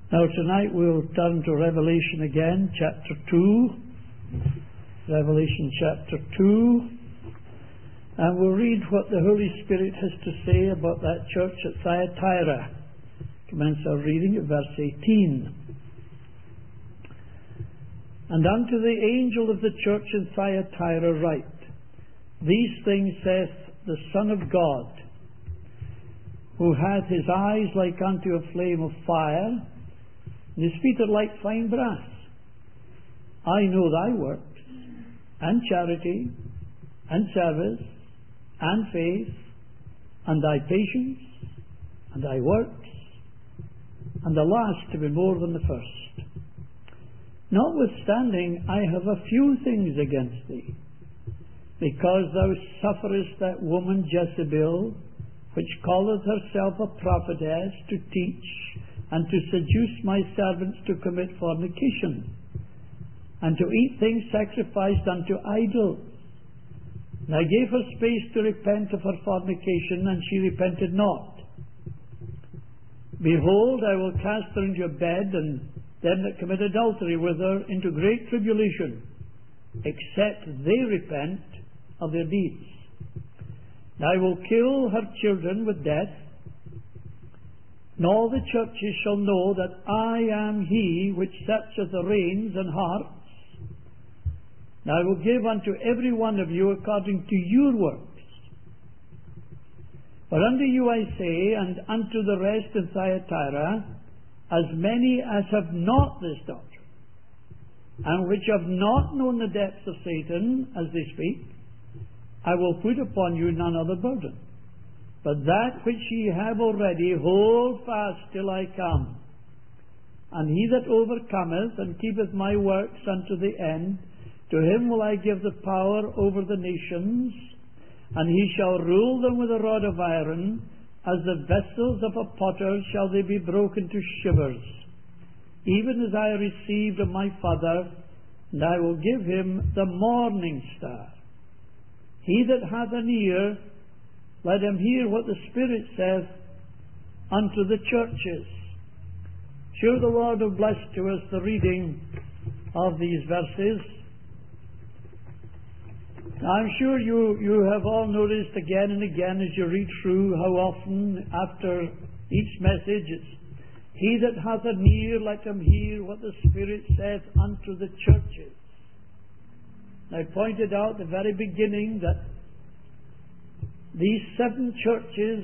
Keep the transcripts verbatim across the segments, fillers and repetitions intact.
Now tonight we'll turn to Revelation again, chapter two. Revelation chapter two. And we'll read what the Holy Spirit has to say about that church at Thyatira. Commence our reading at verse eighteen. And unto the angel of the church in Thyatira write, These things saith the Son of God, who hath his eyes like unto a flame of fire, and his feet are like fine brass. I know thy works, and charity, and service, and faith, and thy patience, and thy works, and the last to be more than the first. Notwithstanding, I have a few things against thee, because thou sufferest that woman Jezebel, which calleth herself a prophetess, to teach, and to seduce my servants to commit fornication, and to eat things sacrificed unto idols. And I gave her space to repent of her fornication, and she repented not. Behold, I will cast her into a bed, and them that commit adultery with her into great tribulation, except they repent of their deeds. And I will kill her children with death, and all the churches shall know that I am he which searcheth the reins and hearts. And I will give unto every one of you according to your works. For unto you I say, and unto the rest in Thyatira, as many as have not this doctrine, and which have not known the depths of Satan, as they speak, I will put upon you none other burden, but that which ye have already, hold fast till I come. And he that overcometh and keepeth my works unto the end, to him will I give the power over the nations, and he shall rule them with a rod of iron. As the vessels of a potter shall they be broken to shivers, even as I received of my Father, and I will give him the morning star. He that hath an ear, let him hear what the Spirit saith unto the churches. Sure, the Lord will bless to us the reading of these verses. I'm sure you, you have all noticed again and again as you read through how often after each message it's, He that hath an ear, let him hear what the Spirit saith unto the churches. I pointed out at the very beginning that these seven churches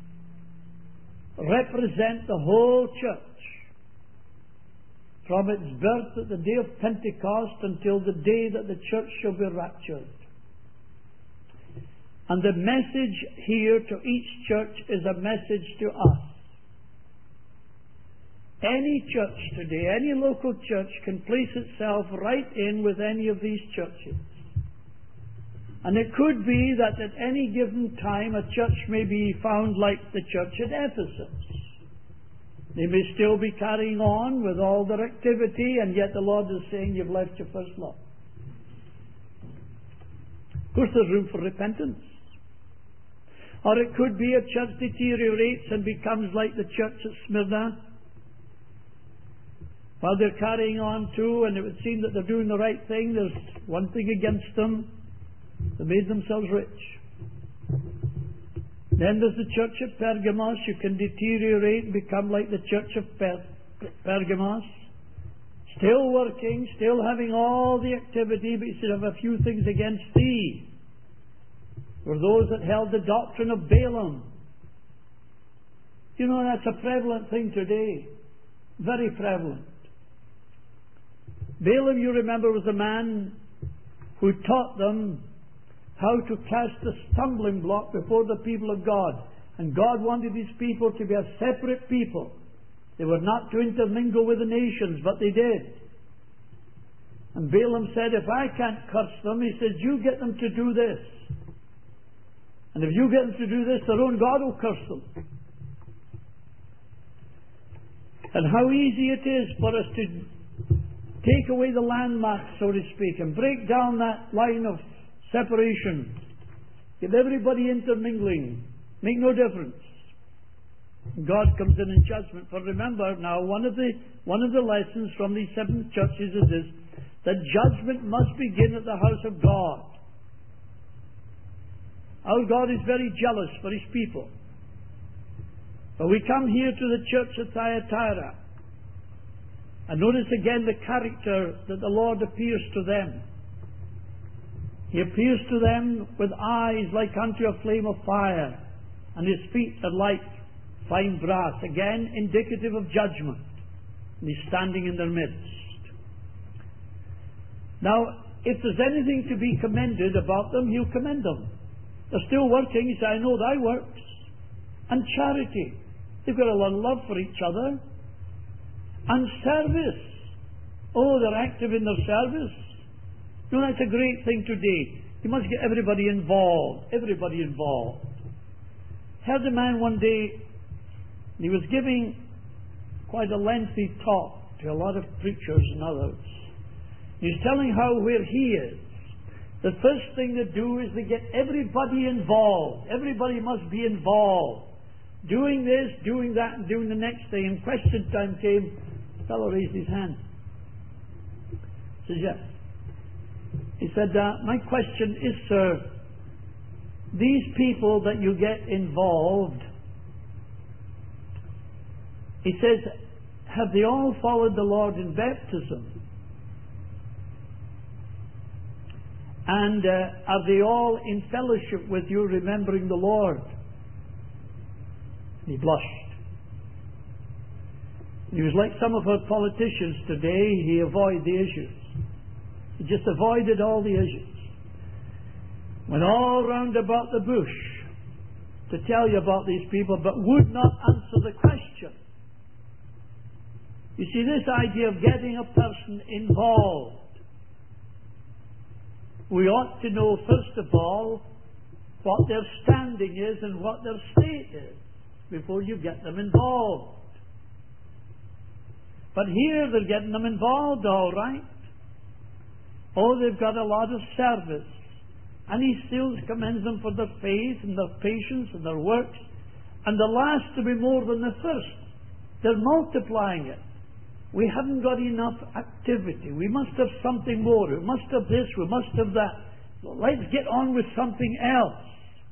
represent the whole church, from its birth at the day of Pentecost until the day that the church shall be raptured. And the message here to each church is a message to us. Any church today, any local church, can place itself right in with any of these churches. And it could be that at any given time a church may be found like the church at Ephesus. They may still be carrying on with all their activity, and yet the Lord is saying, you've left your first love. Of course, there's room for repentance. Or it could be a church deteriorates and becomes like the church at Smyrna. While they're carrying on too, and it would seem that they're doing the right thing, there's one thing against them. They made themselves rich. Then there's the church at Pergamos. You can deteriorate and become like the church of per- Pergamos. Still working, still having all the activity, but you still have a few things against thee. Were those that held the doctrine of Balaam. You know, that's a prevalent thing today. Very prevalent. Balaam, you remember, was a man who taught them how to cast a stumbling block before the people of God. And God wanted His people to be a separate people. They were not to intermingle with the nations, but they did. And Balaam said, if I can't curse them, he said, you get them to do this. And if you get them to do this, their own God will curse them. And how easy it is for us to take away the landmarks, so to speak, and break down that line of separation. Get everybody intermingling. Make no difference. God comes in in judgment. For remember now, one of the one of the lessons from these seven churches is this, that judgment must begin at the house of God. Our God is very jealous for His people. But we come here to the church at Thyatira, and notice again the character that the Lord appears to them. He appears to them with eyes like unto a flame of fire, and His feet are like fine brass, again indicative of judgment. And He's standing in their midst. Now, if there's anything to be commended about them, He'll commend them. They're still working. He said, I know thy works. And charity. They've got a lot of love for each other. And service. Oh, they're active in their service. You know, that's a great thing today. You must get everybody involved. Everybody involved. Heard a man one day, he was giving quite a lengthy talk to a lot of preachers and others. He's telling how where he is, the first thing they do is they get everybody involved. Everybody must be involved. Doing this, doing that, and doing the next thing. And question time came, the fellow raised his hand. He says, yes. He said, uh, my question is, sir, these people that you get involved, he says, have they all followed the Lord in baptism? And uh, are they all in fellowship with you, remembering the Lord? He blushed. He was like some of our politicians today. He avoided the issues. He just avoided all the issues. Went all round about the bush to tell you about these people, but would not answer the question. You see, this idea of getting a person involved, we ought to know, first of all, what their standing is and what their state is before you get them involved. But here they're getting them involved, all right. Oh, they've got a lot of service. And He still commends them for their faith and their patience and their works. And the last to be more than the first. They're multiplying it. We haven't got enough activity. We must have something more. We must have this. We must have that. So let's get on with something else.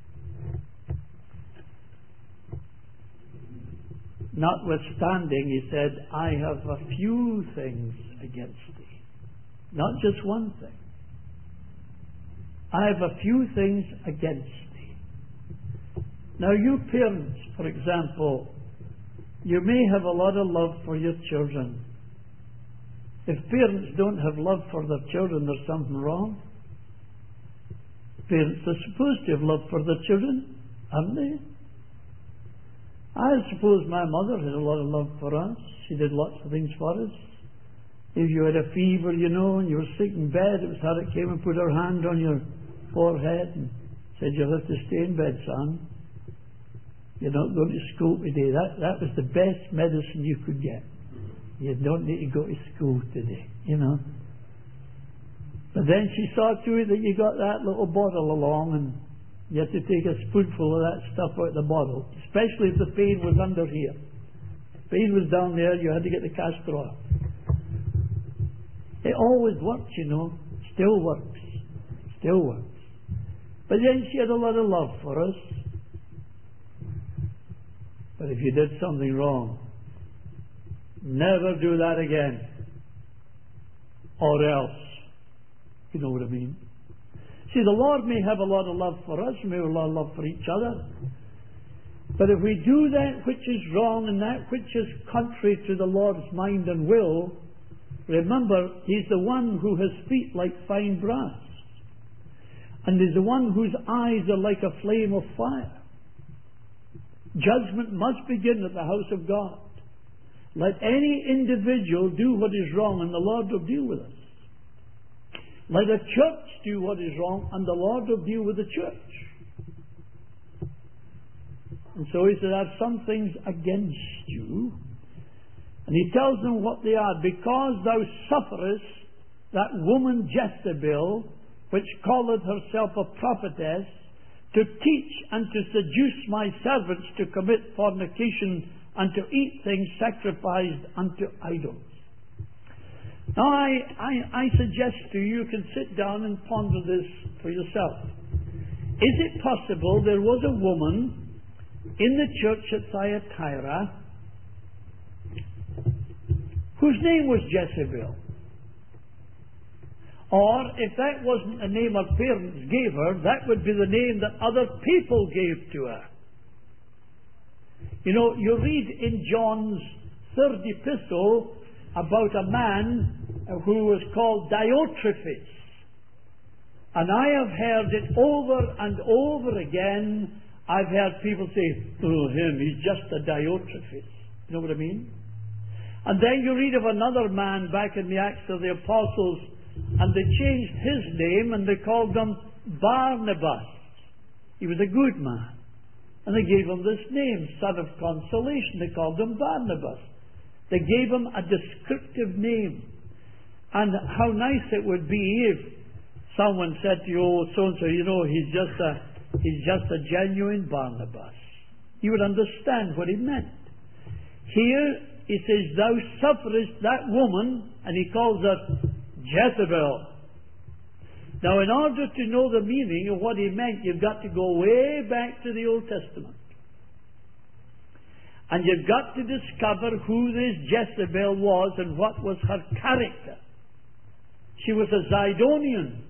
Notwithstanding, he said, I have a few things against thee. Not just one thing. I have a few things against thee. Now, you parents, for example, you may have a lot of love for your children. If parents don't have love for their children, there's something wrong. Parents are supposed to have love for their children, aren't they? I suppose my mother had a lot of love for us. She did lots of things for us. If you had a fever, you know, and you were sick in bed, it was her that came and put her hand on your forehead and said, you'll have to stay in bed, son. You're not going to school today. That, that was the best medicine you could get. You don't need to go to school today, you know. But then she saw to it that you got that little bottle along, and you had to take a spoonful of that stuff out of the bottle, especially if the pain was under here. If the pain was down there, you had to get the castor oil. It always worked, you know. Still works. Still works. But then she had a lot of love for us. But if you did something wrong, never do that again. Or else. You know what I mean? See, the Lord may have a lot of love for us, may have a lot of love for each other. But if we do that which is wrong and that which is contrary to the Lord's mind and will, remember, He's the one who has feet like fine brass. And He's the one whose eyes are like a flame of fire. Judgment must begin at the house of God. Let any individual do what is wrong and the Lord will deal with us. Let a church do what is wrong and the Lord will deal with the church. And so He said, I have some things against you. And He tells them what they are. Because thou sufferest that woman Jezebel, which calleth herself a prophetess, to teach and to seduce my servants to commit fornication and to eat things sacrificed unto idols. Now I, I, I suggest to you, you can sit down and ponder this for yourself. Is it possible there was a woman in the church at Thyatira whose name was Jezebel? Or, if that wasn't the name her parents gave her, that would be the name that other people gave to her. You know, you read in John's third epistle about a man who was called Diotrephes. And I have heard it over and over again. I've heard people say, oh, him, he's just a Diotrephes. You know what I mean? And then you read of another man back in the Acts of the Apostles, and they changed his name and they called him Barnabas. He was a good man. And they gave him this name, Son of Consolation. They called him Barnabas. They gave him a descriptive name. And how nice it would be if someone said to you, oh, so-and-so, you know, he's just a, he's just a genuine Barnabas. You would understand what he meant. Here, he says, thou sufferest that woman, and he calls her Jezebel. Now, in order to know the meaning of what he meant, you've got to go way back to the Old Testament. And you've got to discover who this Jezebel was and what was her character. She was a Zidonian.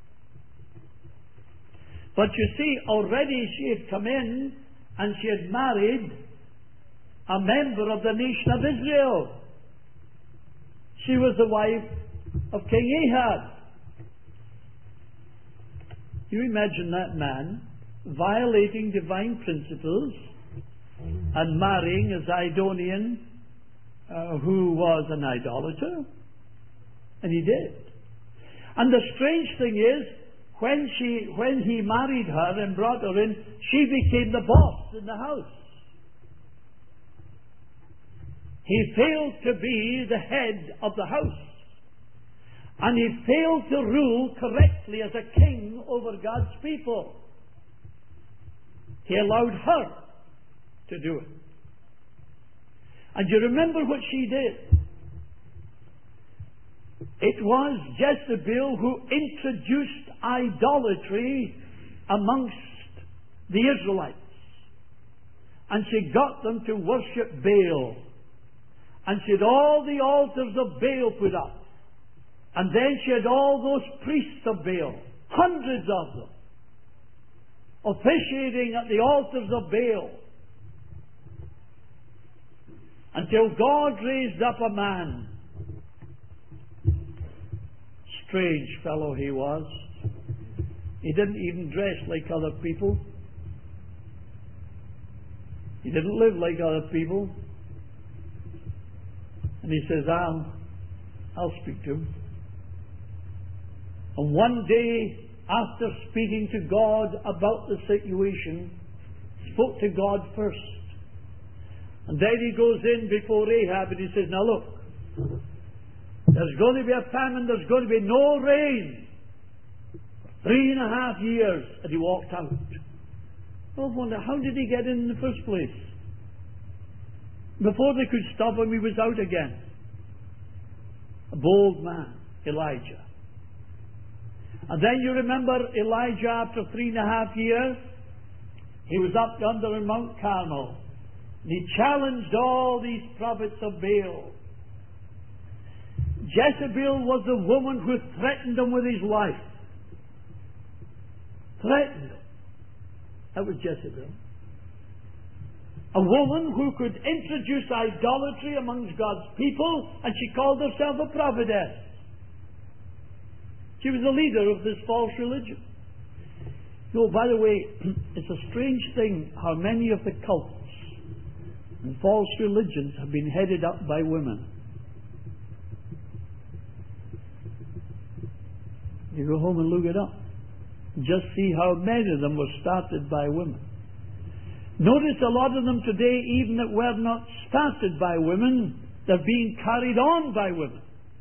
But you see, already she had come in and she had married a member of the nation of Israel. She was the wife of King Ahab. You imagine that man violating divine principles and marrying a Zidonian uh, who was an idolater? And he did. And the strange thing is, when she, when he married her and brought her in, she became the boss in the house. He failed to be the head of the house. And he failed to rule correctly as a king over God's people. He allowed her to do it. And you remember what she did? It was Jezebel who introduced idolatry amongst the Israelites. And she got them to worship Baal. And she had all the altars of Baal put up. And then she had all those priests of Baal, hundreds of them, officiating at the altars of Baal. Until God raised up a man. Strange fellow he was. He didn't even dress like other people. He didn't live like other people. And he says, I'll, I'll speak to him. And one day, after speaking to God about the situation, spoke to God first. And then he goes in before Ahab and he says, now look, there's going to be a famine, there's going to be no rain. Three and a half years. And he walked out. I wonder, how did he get in in the first place? Before they could stop him, he was out again. A bold man, Elijah. And then you remember Elijah, after three and a half years, he was up yonder in Mount Carmel. And he challenged all these prophets of Baal. Jezebel was the woman who threatened him with his life. Threatened him. That was Jezebel. A woman who could introduce idolatry amongst God's people, and she called herself a prophetess. She was the leader of this false religion. You know, by the way, it's a strange thing how many of the cults and false religions have been headed up by women. You go home and look it up. Just see how many of them were started by women. Notice a lot of them today, even that were not started by women, they're being carried on by women.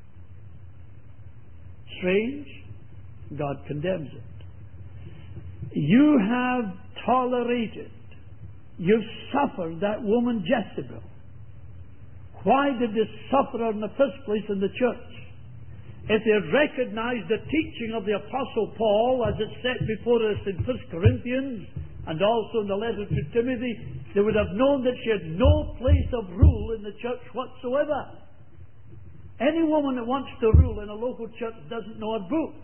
Strange. God condemns it. You have tolerated, you've suffered that woman Jezebel. Why did they suffer in the first place in the church? If they had recognized the teaching of the Apostle Paul as it's set before us in First Corinthians and also in the letter to Timothy, they would have known that she had no place of rule in the church whatsoever. Any woman that wants to rule in a local church doesn't know her book.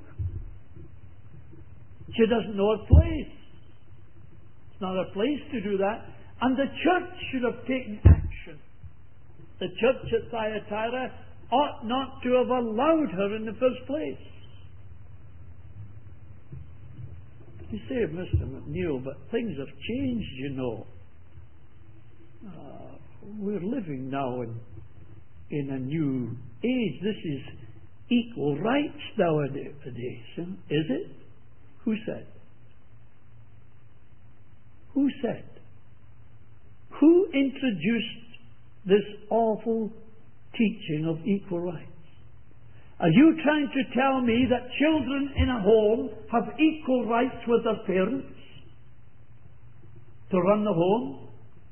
She doesn't know her place. It's not her place to do that. And the church should have taken action. The church at Thyatira ought not to have allowed her in the first place. You say, Mister McNeil, but things have changed, you know. Uh, we're living now in, in a new age. This is equal rights nowadays. Is it? Who said? Who said? Who introduced this awful teaching of equal rights? Are you trying to tell me that children in a home have equal rights with their parents to run the home?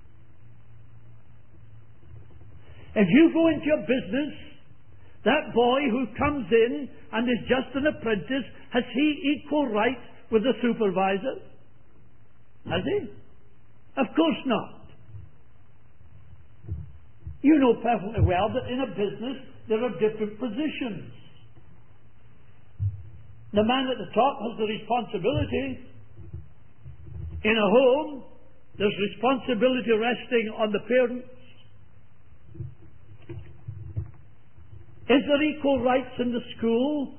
If you go into a business, that boy who comes in and is just an apprentice, has he equal rights with the supervisor? Has he? Of course not. You know perfectly well that in a business there are different positions. The man at the top has the responsibility. In a home, there's responsibility resting on the parents. Is there equal rights in the school?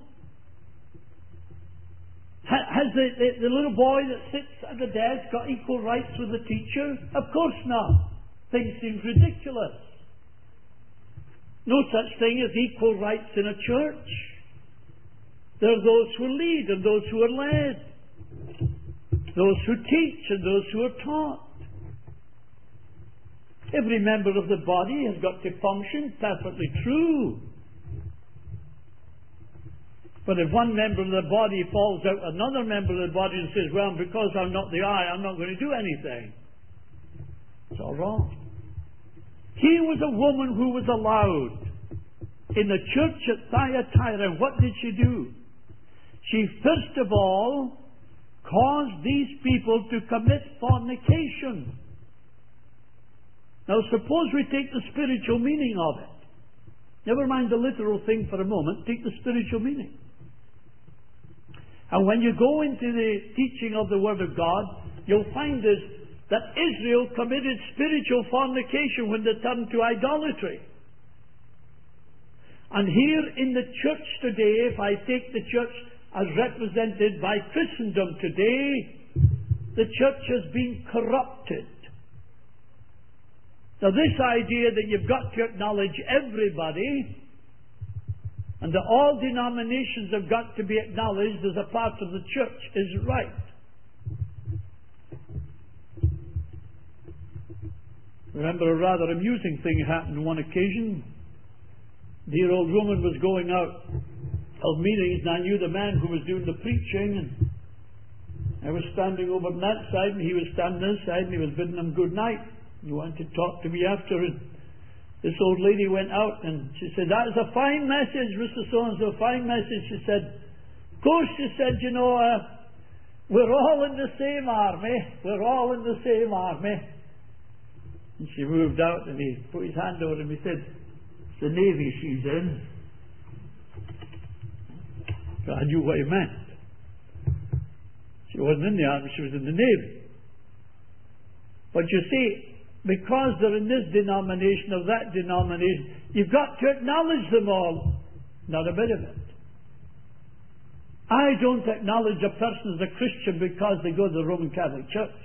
Ha- has the, the, the little boy that sits at the desk got equal rights with the teacher? Of course not. Things seem ridiculous. No such thing as equal rights in a church. There are those who lead and those who are led. Those who teach and those who are taught. Every member of the body has got to function perfectly true. But if one member of the body falls out another member of the body and says, well, because I'm not the eye, I'm not going to do anything, it's all wrong. Here was a woman who was allowed in the church at Thyatira. What did she do? She first of all caused these people to commit fornication. Now suppose we take the spiritual meaning of it. Never mind the literal thing for a moment. Take the spiritual meaning. And when you go into the teaching of the Word of God, you'll find this, that Israel committed spiritual fornication when they turned to idolatry. And here in the church today, if I take the church as represented by Christendom today, the church has been corrupted. Now this idea that you've got to acknowledge everybody and that all denominations have got to be acknowledged as a part of the church is right. Remember a rather amusing thing happened on one occasion. Dear old woman was going out of meetings, and I knew the man who was doing the preaching, and I was standing over on that side and he was standing this side, and he was bidding him good night. He wanted to talk to me after, and this old lady went out and she said, that is a fine message, Mister So-and-so, fine message. She said, of course, she said, you know, uh, we're all in the same army. We're all in the same army. And she moved out and he put his hand over him. He said, it's the Navy she's in. So I knew what he meant. She wasn't in the army, she was in the Navy. But you see, because they're in this denomination or that denomination, you've got to acknowledge them all. Not a bit of it. I don't acknowledge a person as a Christian because they go to the Roman Catholic Church.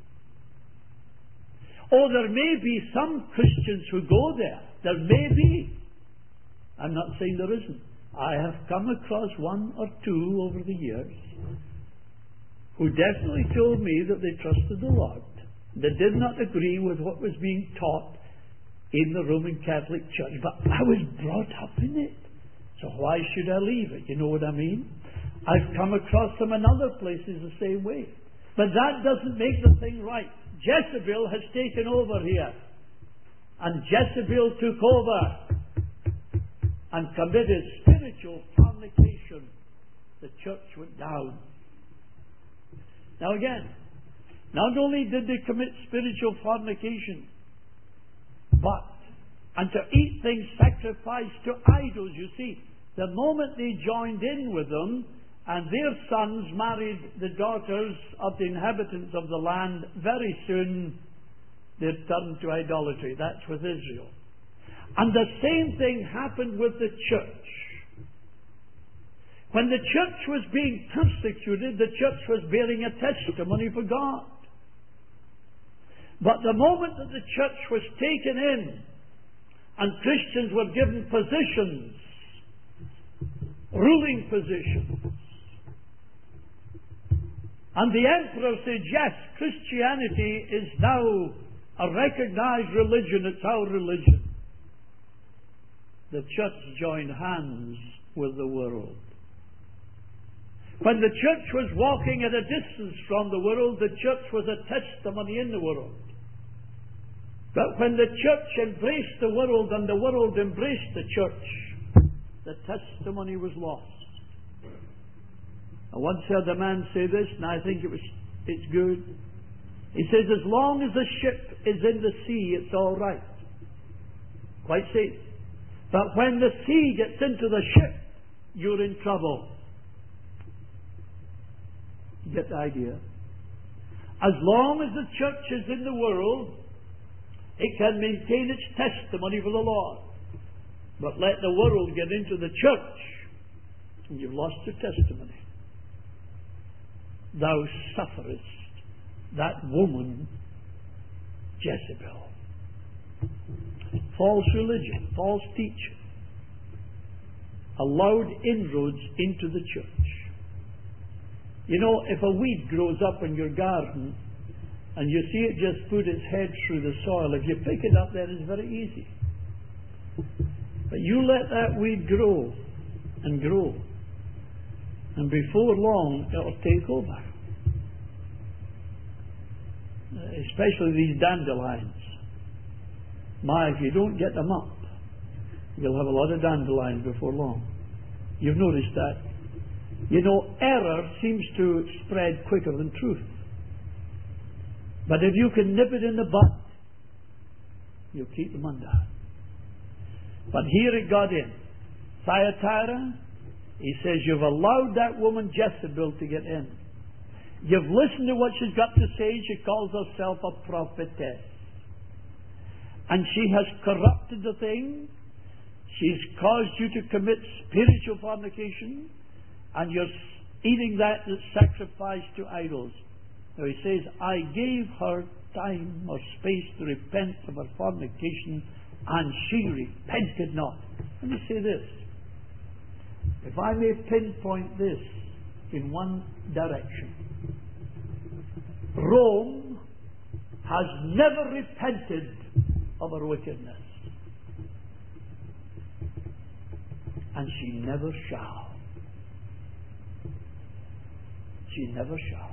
Oh, there may be some Christians who go there. There may be. I'm not saying there isn't. I have come across one or two over the years who definitely told me that they trusted the Lord. They did not agree with what was being taught in the Roman Catholic Church. But I was brought up in it. So why should I leave it? You know what I mean? I've come across them in other places the same way. But that doesn't make the thing right. Jezebel has taken over here. and Jezebel took over and committed spiritual fornication, the church went down. Now again, not only did they commit spiritual fornication, but, and to eat things sacrificed to idols. You see, the moment they joined in with them, and their sons married the daughters of the inhabitants of the land, very soon they turned to idolatry. That's with Israel. And the same thing happened with the church. When the church was being persecuted, the church was bearing a testimony for God. But the moment that the church was taken in and Christians were given positions, ruling positions, and the emperor said, yes, Christianity is now a recognized religion, it's our religion, the church joined hands with the world. When the church was walking at a distance from the world, the church was a testimony in the world. But when the church embraced the world and the world embraced the church, the testimony was lost. I once heard a man say this, and I think it was it's good. He says, as long as the ship is in the sea, it's all right. Quite safe. But when the sea gets into the ship, you're in trouble. You get the idea? As long as the church is in the world, it can maintain its testimony for the Lord. But let the world get into the church, and you've lost your testimony. Thou sufferest that woman Jezebel. False religion, false teaching, allowed inroads into the church. You know, if a weed grows up in your garden and you see it just put its head through the soil, if you pick it up, then it's very easy. But you let that weed grow and grow, and before long it'll take over. Especially these dandelions. My, if you don't get them up, you'll have a lot of dandelions before long. You've noticed that. You know, error seems to spread quicker than truth. But if you can nip it in the bud, you'll keep them under. But here it got in. Thyatira, he says, you've allowed that woman Jezebel to get in. You've listened to what she's got to say. She calls herself a prophetess. And she has corrupted the thing. She's caused you to commit spiritual fornication. And you're eating that that's sacrificed to idols. Now he says, I gave her time or space to repent of her fornication, and she repented not. Let me say this. If I may pinpoint this in one direction. Rome has never repented of her wickedness. And she never shall. She never shall.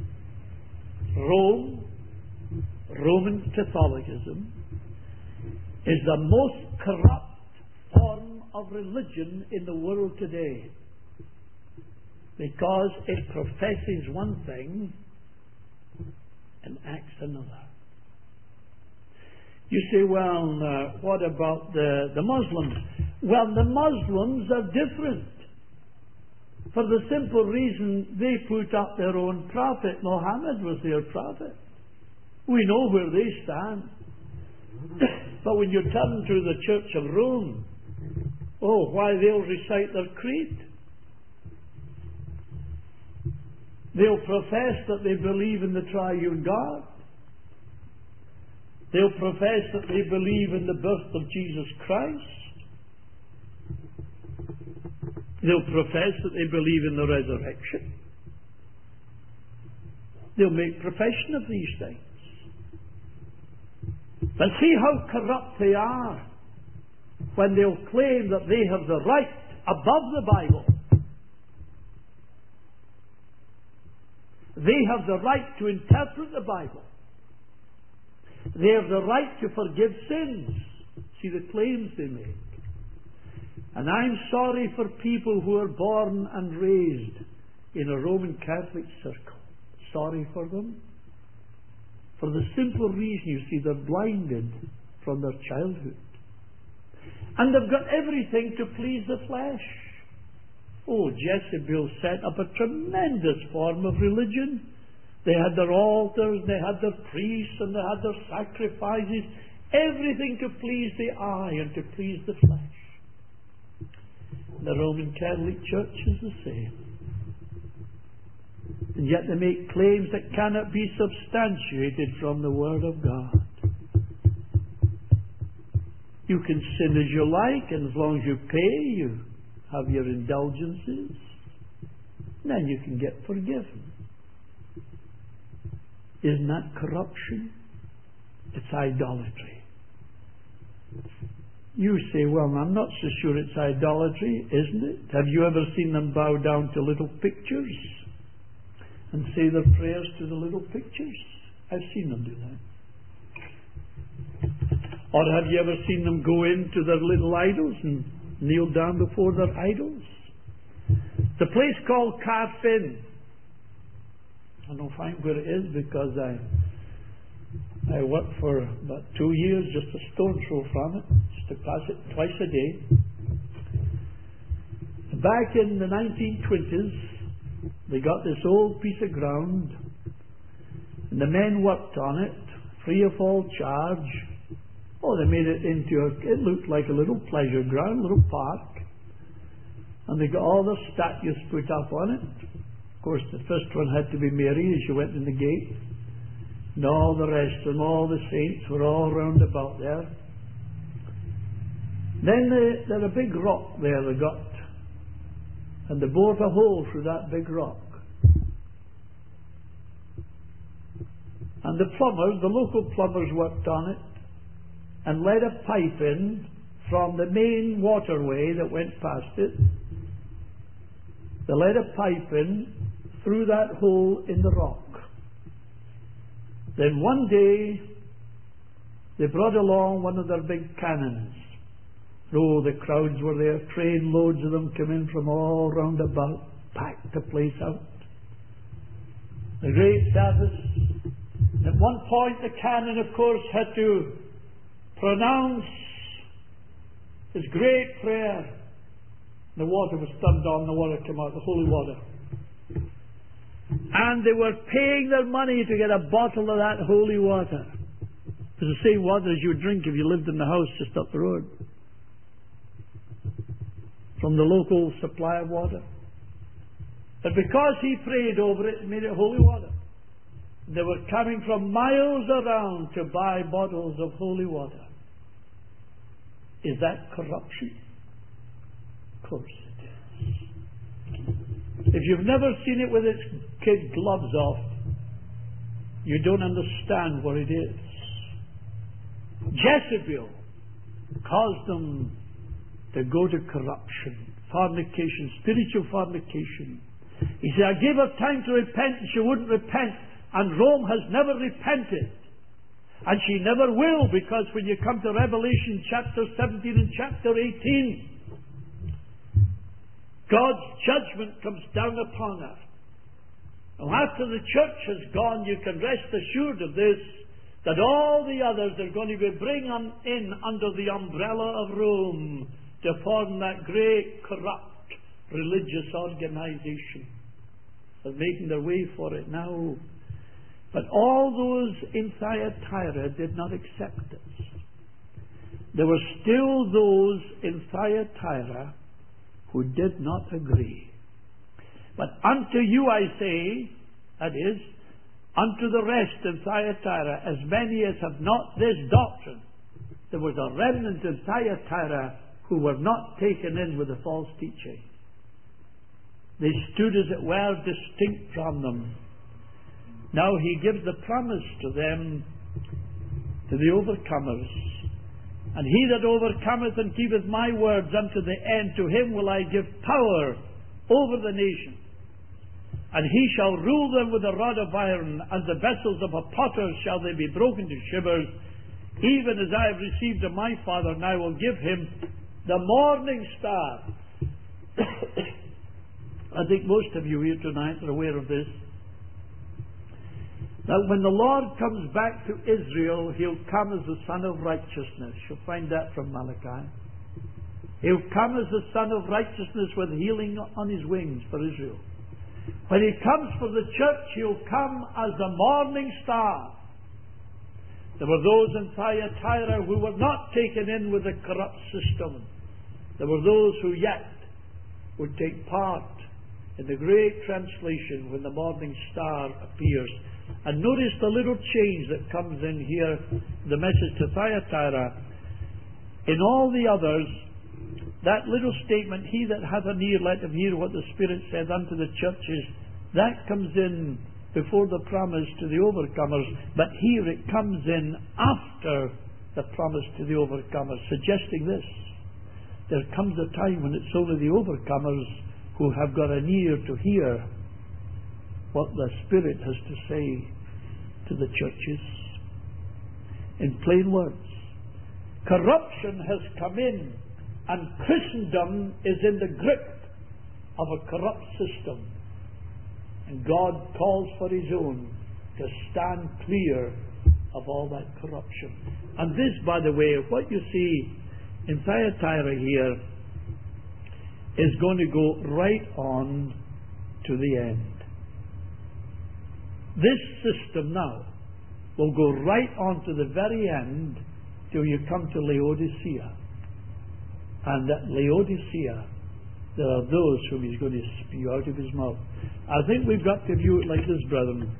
Rome, Roman Catholicism, is the most corrupt form of religion in the world today, because it professes one thing and acts another. You say, well, uh, what about the, the Muslims? Well, the Muslims are different. For the simple reason they put up their own prophet. Muhammad was their prophet. We know where they stand. But when you turn to the Church of Rome, oh, why, they'll recite their creed. They'll profess that they believe in the triune God. They'll profess that they believe in the birth of Jesus Christ. They'll profess that they believe in the resurrection. They'll make profession of these things. But see how corrupt they are when they'll claim that they have the right above the Bible. They have the right to interpret the Bible. They have the right to forgive sins. See the claims they make. And I'm sorry for people who are born and raised in a Roman Catholic circle. Sorry for them. For the simple reason, you see, they're blinded from their childhood. And they've got everything to please the flesh. Oh, Jezebel set up a tremendous form of religion. They had their altars, they had their priests, and they had their sacrifices. Everything to please the eye and to please the flesh. The Roman Catholic Church is the same. And yet they make claims that cannot be substantiated from the Word of God. You can sin as you like, and as long as you pay, you have your indulgences, then you can get forgiven. Isn't that corruption? It's idolatry. You say, well, I'm not so sure it's idolatry, isn't it? Have you ever seen them bow down to little pictures and say their prayers to the little pictures? I've seen them do that. Or have you ever seen them go into their little idols and kneel down before their idols? The place called Carfin. I don't find where it is because I I worked for about two years, just a stone throw from it, just to pass it twice a day. Back in the nineteen twenties, they got this old piece of ground, and the men worked on it, free of all charge. Oh, they made it into a, it looked like a little pleasure ground, a little park. And they got all the statues put up on it. Of course, the first one had to be Mary as you went in the gate. And all the rest and all the saints were all round about there. Then they, there's a big rock there they got. And they bored a hole through that big rock. And the plumbers, the local plumbers worked on it and led a pipe in from the main waterway that went past it. They led a pipe in through that hole in the rock. Then one day they brought along one of their big cannons. Oh, the crowds were there, train loads of them came in from all round about, packed the place out. The great service. At one point the cannon, of course, had to pronounce his great prayer. The water was turned on, the water came out, the holy water. And they were paying their money to get a bottle of that holy water. It was the same water as you would drink if you lived in the house just up the road. From the local supply of water. But because he prayed over it and made it holy water, they were coming from miles around to buy bottles of holy water. Is that corruption? Of course it is. If you've never seen it with its kid gloves off, you don't understand what it is. Jezebel caused them to go to corruption, fornication, spiritual fornication. He said, I gave her time to repent and she wouldn't repent, and Rome has never repented. And she never will, because when you come to Revelation chapter seventeen and chapter eighteen, God's judgment comes down upon her. Now after the church has gone, you can rest assured of this, that all the others are going to be bring on in under the umbrella of Rome to form that great corrupt religious organization. They're making their way for it now. But all those in Thyatira did not accept this. There were still those in Thyatira who did not agree. But unto you I say, that is, unto the rest in Thyatira, as many as have not this doctrine. There was a remnant in Thyatira who were not taken in with the false teaching. They stood, as it were, distinct from them. Now he gives the promise to them, to the overcomers. And he that overcometh and keepeth my words unto the end, to him will I give power over the nation. And he shall rule them with a rod of iron, and the vessels of a potter shall they be broken to shivers. Even as I have received of my Father, and I will give him the morning star. I think most of you here tonight are aware of this. That when the Lord comes back to Israel, he'll come as the Son of Righteousness. You'll find that from Malachi. He'll come as the Son of Righteousness with healing on his wings for Israel. When he comes for the church, he'll come as the morning star. There were those in Thyatira who were not taken in with the corrupt system. There were those who yet would take part in the great translation when the morning star appears. And notice the little change that comes in here, the message to Thyatira. In all the others, that little statement, he that hath an ear, let him hear what the Spirit said unto the churches, that comes in before the promise to the overcomers, but here it comes in after the promise to the overcomers, suggesting this. There comes a time when it's only the overcomers who have got an ear to hear what the Spirit has to say to the churches. In plain words, corruption has come in, and Christendom is in the grip of a corrupt system. And God calls for his own to stand clear of all that corruption. And this, by the way, what you see in Thyatira here is going to go right on to the end. This system now will go right on to the very end till you come to Laodicea. And at Laodicea, there are those whom he's going to spew out of his mouth. I think we've got to view it like this, brethren.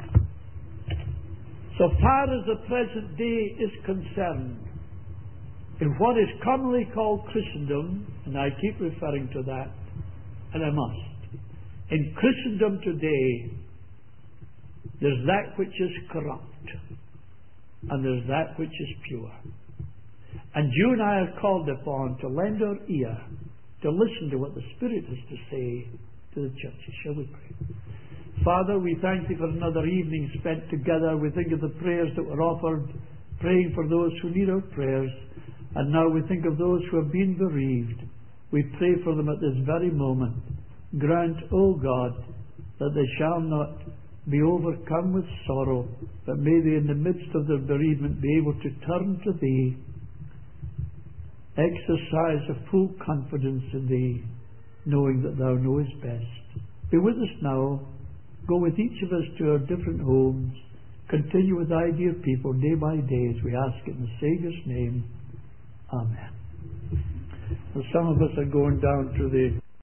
So far as the present day is concerned, in what is commonly called Christendom, and I keep referring to that, and I must, in Christendom today, there's that which is corrupt, and there's that which is pure. And you and I are called upon to lend our ear, to listen to what the Spirit has to say to the churches. Shall we pray? Father, we thank Thee for another evening spent together. We think of the prayers that were offered, praying for those who need our prayers. And now we think of those who have been bereaved. We pray for them at this very moment. Grant, O God, that they shall not be overcome with sorrow, but may they in the midst of their bereavement be able to turn to Thee, exercise a full confidence in Thee, knowing that Thou knowest best. Be with us now. Go with each of us to our different homes. Continue with Thy dear people day by day, as we ask it in the Saviour's name. Amen. Well, some of us are going down to the